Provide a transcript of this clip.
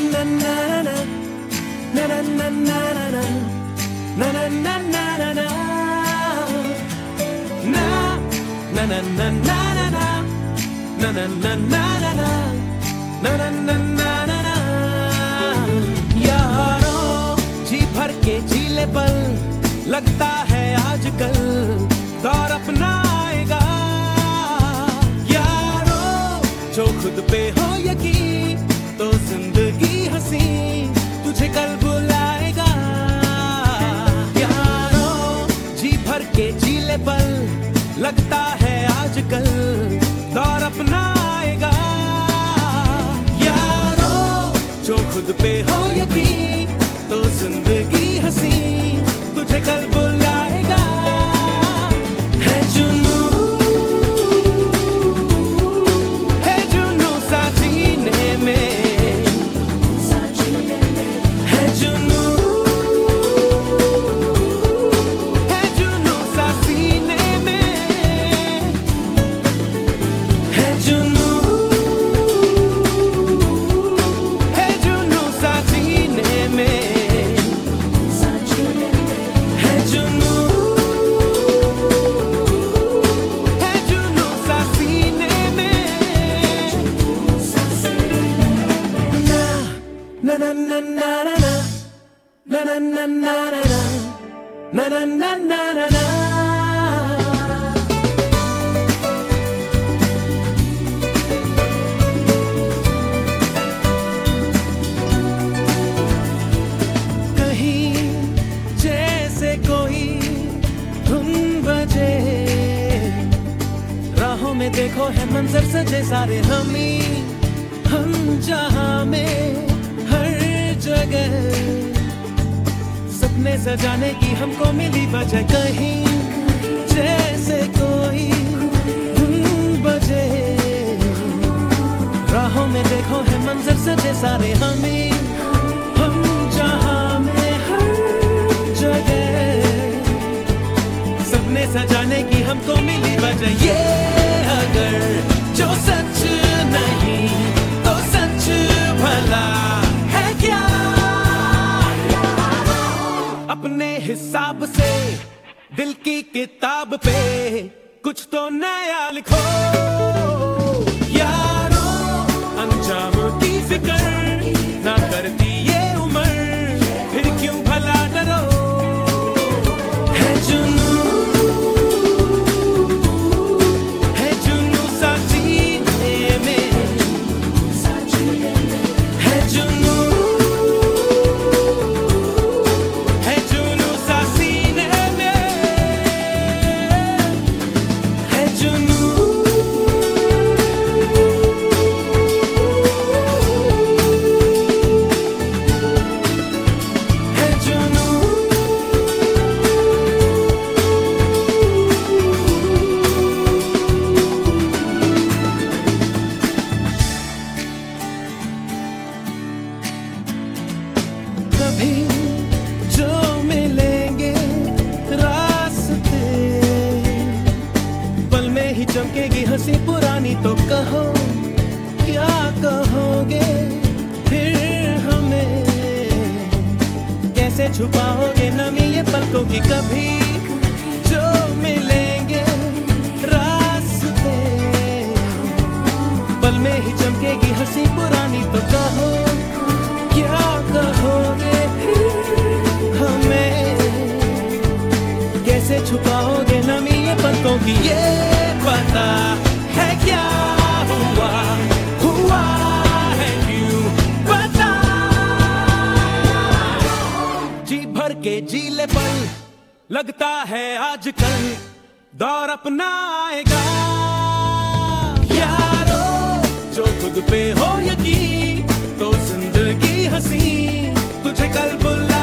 यारों जी भर के जी ले पल, लगता है आजकल दौर अपना आएगा। यारों जो खुद पे हो यकीन, तो जिंदगी हंसी तुझे कल बुलाएगा। यारों जी भर के जी ले पल, लगता है आजकल दौर अपना आएगा। यारों जो खुद पे हो यकीन, तो जिंदगी हंसी तुझे कल बुलाएगा। है जुनू सा जीने में, है जुनू सा सीने में, है जुनू सा जीने में, है जुनू सा सीने में। Na na na na na na na na na na na na na na na na। कहीं जैसे कोई धुन बजे, राहों में देखो है मंजर सजे सारे हम जहां में हर जगह, सपने सजाने की हमको मिली वजह। कहीं जैसे कोई धुन बजे, राहों में देखो है मंजर सजे सारे हम जहां में हर जगह, सपने सजाने की हमको मिली वजह। ये अगर जो सच नहीं तो सच भला है क्या? अपने हिसाब से दिल की किताब पे कुछ तो नया लिखो। यारों अंजाम की फिक्र ना करती ये उम्र, फिर क्यों भला डरो। है जुनू सा जीने में, है जुनू सा सीने में, है जुनू कभी जो मिलेंगे रास्ते, पल में ही चमकेगी हंसी पुरानी। तो कहो क्या कहोगे फिर हमें, कैसे छुपाओगे नमी ये पलकों की। कभी जो मिलेंगे रास्ते, पल में ही चमकेगी हंसी पुरानी। तो कहो क्या कहोगे हमें, कैसे छुपाओगे नमी ये पलकों की। ये पता है क्या हुआ है क्यों पता। जी भर के जी ले पल, लगता है आजकल दौर अपना आएगा। यारों जो खुद पे हो यकीन, तो जिंदगी हंसी तुझे कल बुला